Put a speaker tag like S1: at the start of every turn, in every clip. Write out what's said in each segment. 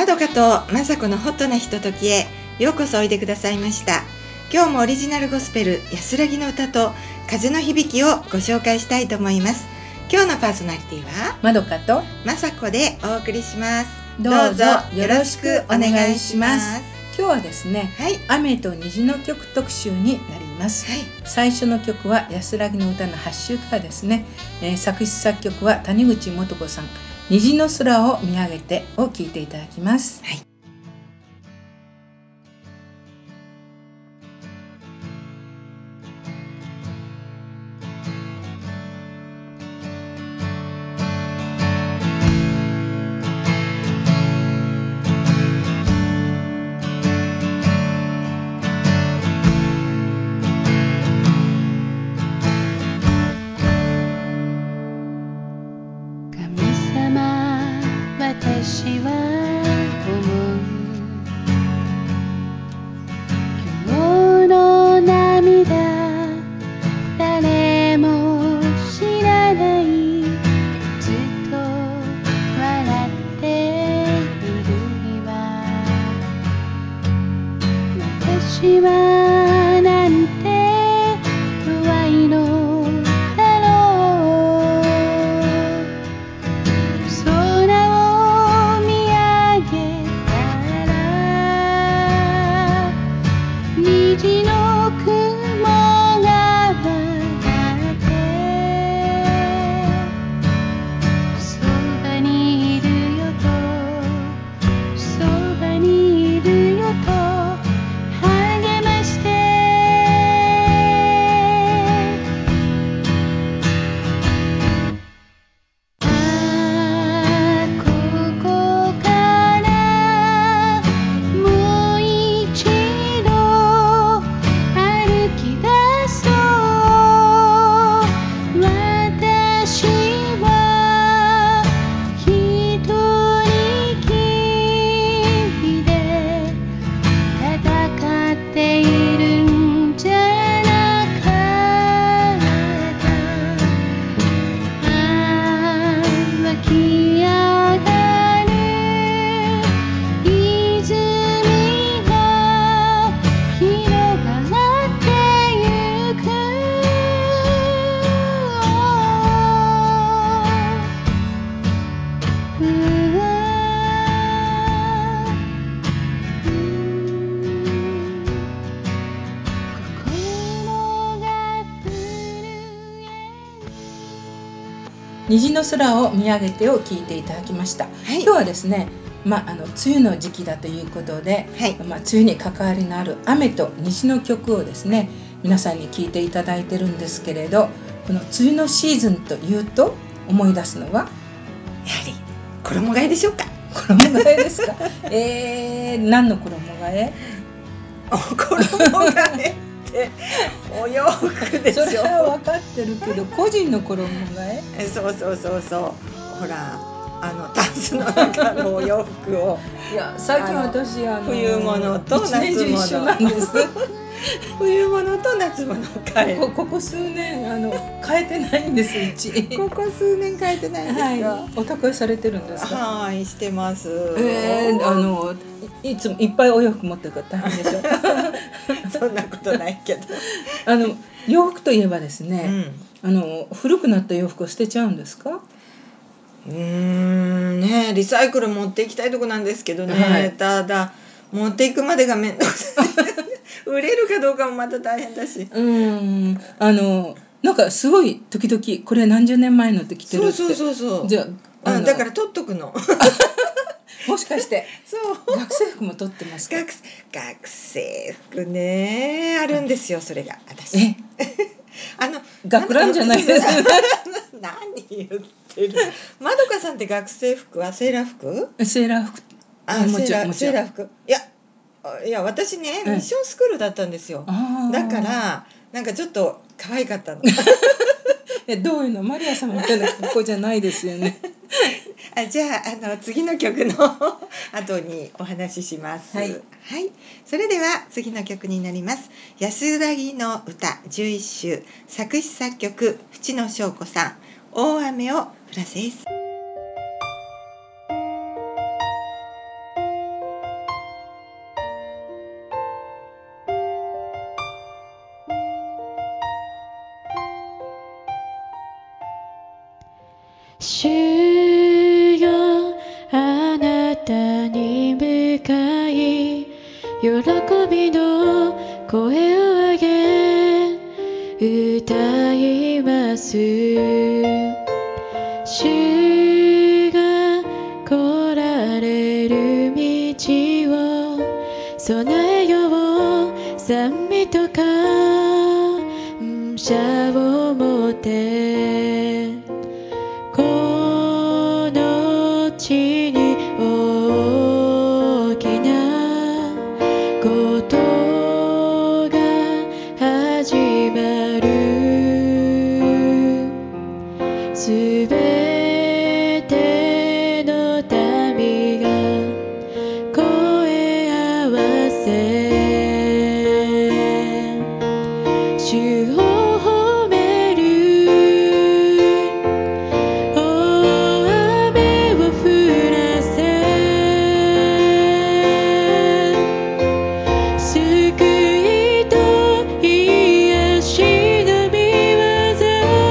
S1: まどかとまさこのホットなひとときへようこそおいでくださいました。今日もオリジナルゴスペル安らぎの歌と風の響きをご紹介したいと思います。今日のパーソナリティは
S2: まどかと
S1: まさこでお送りします。
S2: どうぞよろしくお願いします。今日はですね、雨と虹の曲特集になります。最初の曲は安らぎの歌の8週からですね、作詞作曲は谷口素子さん、虹の空を見上げてを聴いていただきます。
S3: 私は思う今日の涙誰も知らないずっと笑っている今私はなんて弱いのだろう虹の雲が舞ってそばにいるよとそばにいるよと励ましてここからもう一度歩き出そう私は一人きりで戦っているんじゃなかった湧き上がる泉が広がってゆく心が震える
S2: 虹の空を見上げてを聴いていただきました。今日はですね、梅雨の時期だということで、梅雨に関わりのある雨と虹の曲をですね、皆さんに聴いていただいてるんですけれど、この梅雨のシーズンというと思い出すのはやは
S1: り衣替えでしょうか。
S2: 衣替えですか。何の衣替え？
S1: 衣替えってお洋服でしょ。
S2: それは分かってるけど個人の衣替え？
S1: そうほらタンスの中のお洋服を
S2: いや最近私
S1: 冬物と夏物
S2: 一年中一緒なんです
S1: 冬物と夏物変え
S2: ここ数年変えてないんですうち
S1: ここ数年変えてないんですか。
S2: お宅されてるんですか。
S1: はいしてます。
S2: いつもいっぱいお洋服持ってるから大変でしょ
S1: そんなことないけど
S2: 洋服といえばですね、古くなった洋服を捨てちゃうんですか。
S1: ねリサイクル持っていきたいとこなんですけどね、ただ持っていくまでが面倒くさい売れるかどうかもまた大変だし、
S2: なんかすごい時々これ何十年前のって着てるって。
S1: そう
S2: じゃあ
S1: だから取っとくの
S2: もしかして学生服も取ってますか。
S1: 学生服ねあるんですよそれが私
S2: 学ランじゃないです
S1: 何言ってる。まどかさんって学生服はセーラー服？
S2: セーラー服。
S1: セーラー服。いや私ねミッションスクールだったんですよ。だからなんかちょっと可愛かったの。
S2: どういうのマリア様みたいな格好じゃないですよね。
S1: じゃあ次の曲の後にお話しします。それでは次の曲になります。安らぎの歌11首作詞作曲淵野翔子さん、大雨を降らせす。
S3: 主よあなたに向かい喜びの声を上げ歌います主が来られる道を備えよう賛美と感謝を持ってこの地に大きなことが始まるすべての民が声合わせ主を褒める大雨を降らせ救いと癒しの御業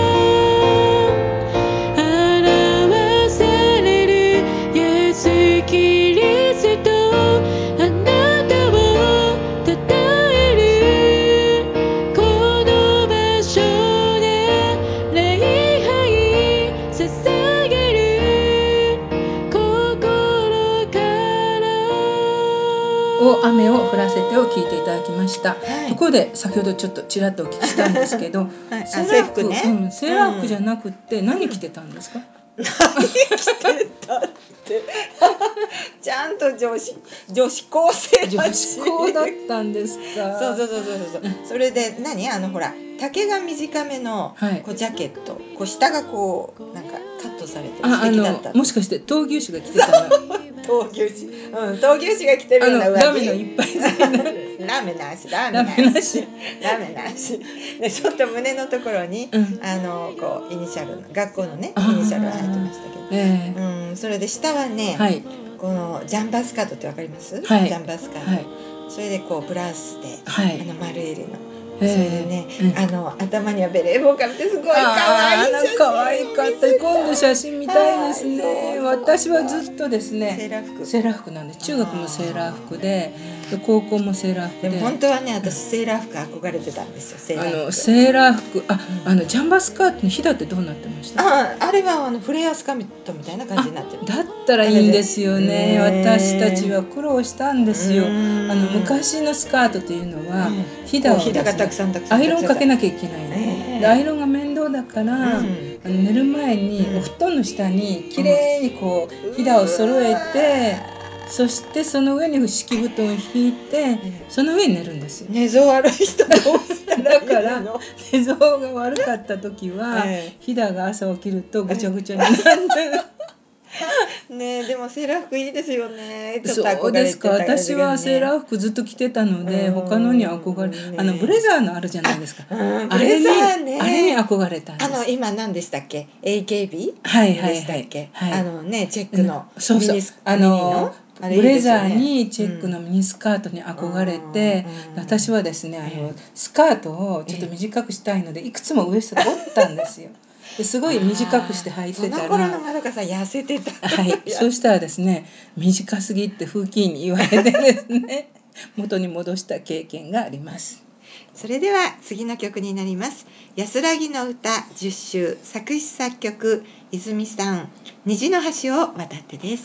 S3: 表されるイエス・キリストあなたをたたえるこの場所で礼拝捧げる心から
S2: を雨を降らせてを聞いていただきました、ところで先ほどちょっとちらっとお聞きしたんですけど、セーラー服ね、セーラー服じゃなくって何着てたんですか？
S1: 何着てたってちゃんと女子高生
S2: 女子高だったんですか？
S1: そうそれでほら丈が短めのこうジャケット、こう下がこうなんかカットされて素敵だった。
S2: もしかして闘牛士が着てたの？
S1: 闘牛士が着てるような上着。
S2: ラーメンのいっぱい
S1: ラーメンなしでちょっと胸のところに、こうイニシャルの学校のねイニシャルが入ってましたけど、それで下はね、このジャンバースカートってわかります？ジャンバースカート、それでこうブラウスで、丸襟のそれでね、頭にはベレー帽かぶってすごい可愛い写真。
S2: 可愛かった。今度写真見たいですね。私はずっとですね、セーラー服なんです。中学もセーラー服で、高校もセーラー服で。
S1: でも本当はね、私セーラー服憧れてたんですよ。セ
S2: ーラー服、ジャンバースカートのひだってどうなってました？
S1: あれはフレアスカートみたいな感じになってる。
S2: だったらいいんですよね。私たちは苦労したんですよ。昔のスカートというのはひだがたくさんアイロンかけなきゃいけないので、アイロンが面倒だから、寝る前にお布団の下にきれいにこうひだを揃えて、そしてその上に敷布団を引いて、その上に寝るんですよ。
S1: 寝相悪い人どうしたらいいの？
S2: だから寝相が悪かった時は、ひだが朝起きるとぐちゃぐちゃになる。
S1: ね、でもセーラー服いいですよね。
S2: そうですか。私はセーラー服ずっと着てたので、他のに憧れ、ブレザーのあるじゃないですか。
S1: ブレザーね。
S2: あれに憧れたんです。
S1: 今何でしたっけ？ AKB？ でしたっけ？チェックのミニス
S2: ブレザーにチェックのミニスカートに憧れて、私はですね、スカートをちょっと短くしたいのでいくつもウエストで折ったんですよ。すごい短くして履いてたら、
S1: その頃のまどかさん痩せてた。
S2: そうしたらですね、短すぎって風紀委員に言われてですね、元に戻した経験があります。
S1: それでは次の曲になります。安らぎの歌10週、作詞作曲泉さん、虹の橋を渡ってです。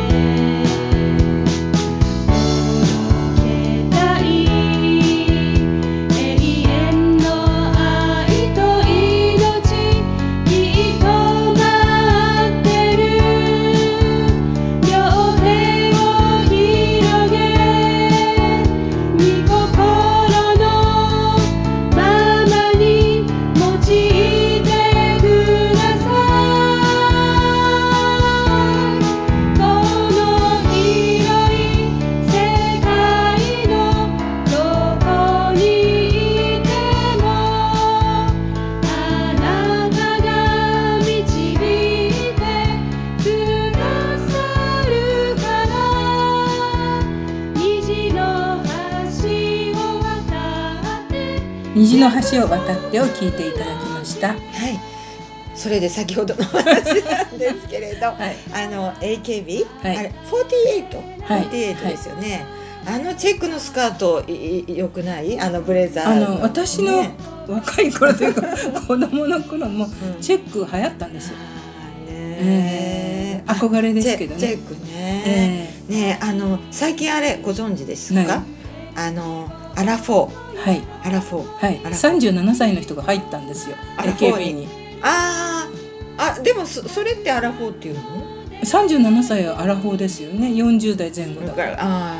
S3: 届けたい
S2: 虹の橋を渡ってを聞いていただきました。
S1: はい。それで先ほどの話なんですけれど、はい、AKB、はい、あれ48ですよね。はい、チェックのスカート良くない？ブレザーの、
S2: 私の若い頃というか子供の頃もチェック流行ったんですよ。憧れですけどね。
S1: チェックね。ね、最近あれご存知ですか？アラフォー。
S2: はい。
S1: アラフォー。
S2: はい。37歳の人が入ったんですよ。AKB に。
S1: でもそれってアラフォーっていうの
S2: ？37歳はアラフォーですよね。40代前後だから。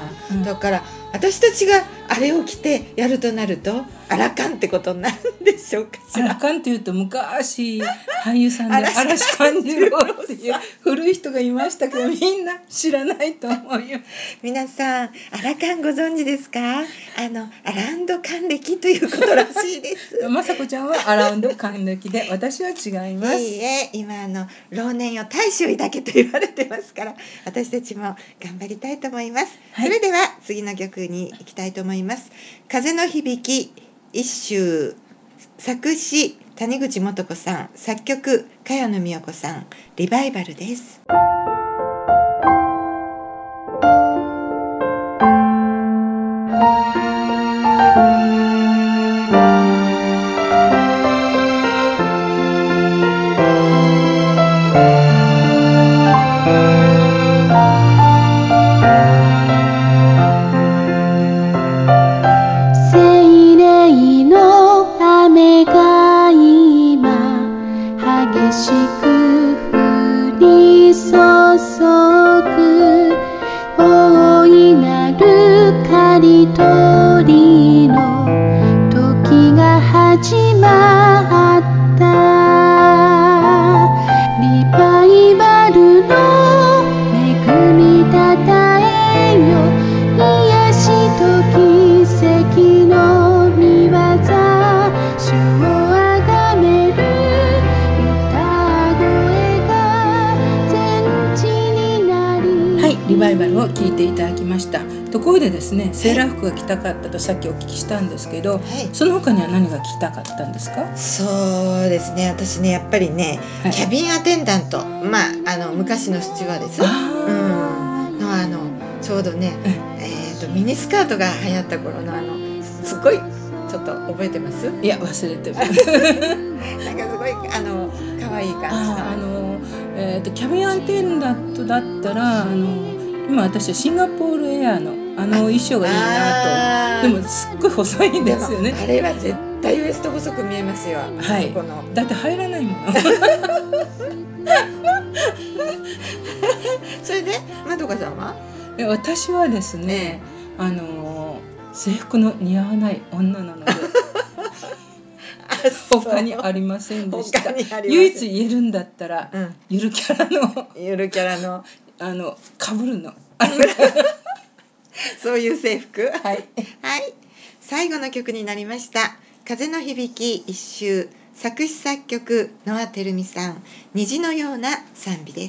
S1: だから私たちがあれを着てやるとなるとアラカンってことになるんでしょうかしら。
S2: アラカンっていうと昔俳優さんで嵐寛次郎っていう古い人がいましたけど、みんな知らないと思うよ。
S1: 皆さんアラカンご存知ですか？アラウンド還暦ということらしいです。
S2: まさこちゃんはアラウンド還暦で、私は違います。
S1: いいえ、今老年よ大衆だけと言われてますから、私たちも頑張りたいと思います。はい、それでは次の曲に行きたいと思います。風の響き一首、作詞谷口素子さん、作曲茅野美代子さん、リバイバルです。
S2: リバイバルを聞いていただきました。ところでですね、セーラー服が着たかったとさっきお聞きしたんですけど、その他には何が着たかったんですか？
S1: そうですね、私ね、やっぱりね、キャビンアテンダント、昔のスチュワーデス、ちょうどね、ミニスカートが流行った頃のすごいちょっと覚えてます？
S2: いや、忘れてる。
S1: なんかすごい可愛い感
S2: じの。キャビンアテンダントだったら今私はシンガポールエアの衣装がいいなと。でもすっごい細いんですよね。
S1: あれは絶対ウエスト細く見えますよ。
S2: はい。だって入らないもの。
S1: それでまどかさんは？
S2: 私はですね、制服の似合わない女なので他にありませんでした。唯一言えるんだったら、ゆるキャラのかぶるの
S1: そういう制服。
S2: はい、
S1: はい、最後の曲になりました。風の響き一周、作詞作曲野和照美さん、虹のような賛美です。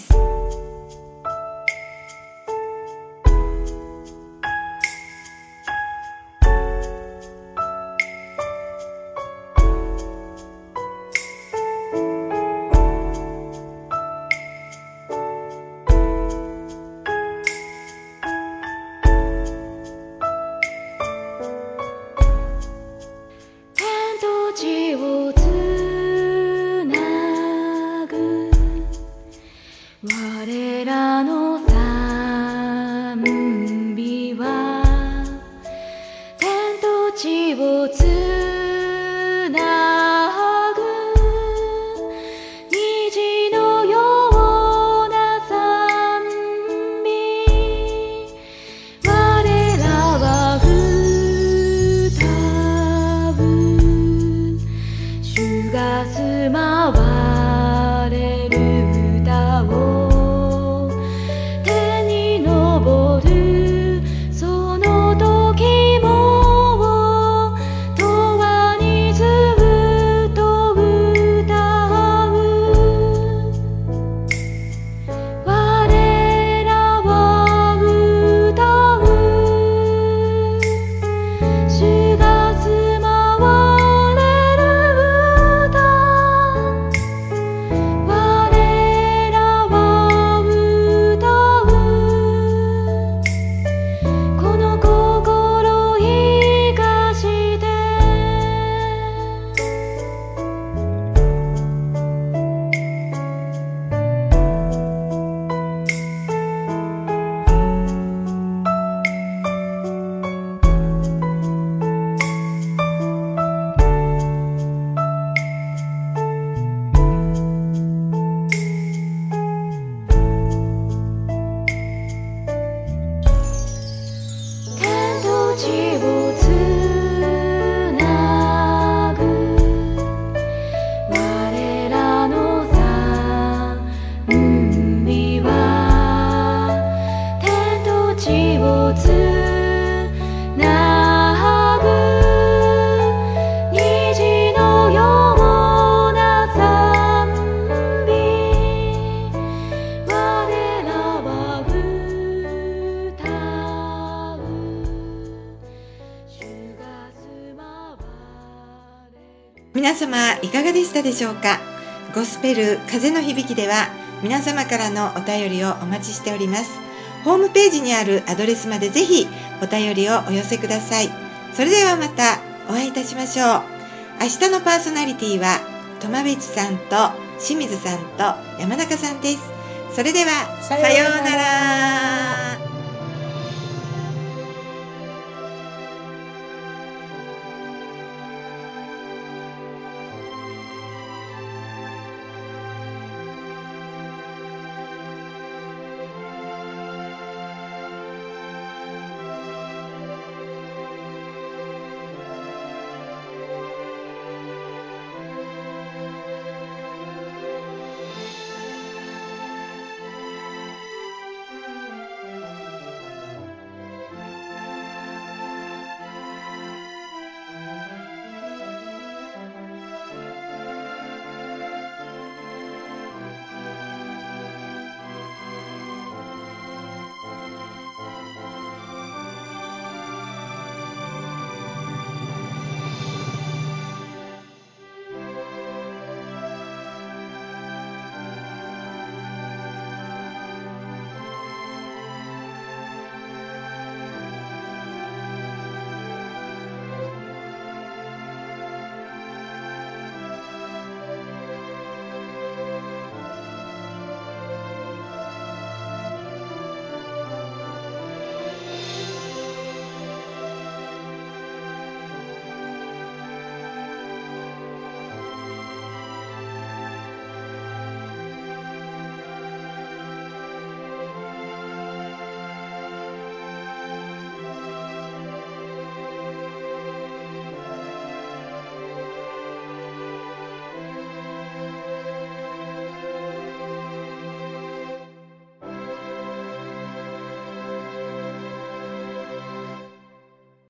S3: 我らの賛美は天と地をつなぐ虹のような賛美。我らは歌う主が住まわれる歌を天に昇るその時も永遠にずっと歌う。我らは歌う主が住まわ
S1: いかがでしたでしょうか。ゴスペル風の響きでは皆様からのお便りをお待ちしております。ホームページにあるアドレスまでぜひお便りをお寄せください。それではまたお会いいたしましょう。明日のパーソナリティは苫米地さんと清水さんと山中さんです。それではさようなら。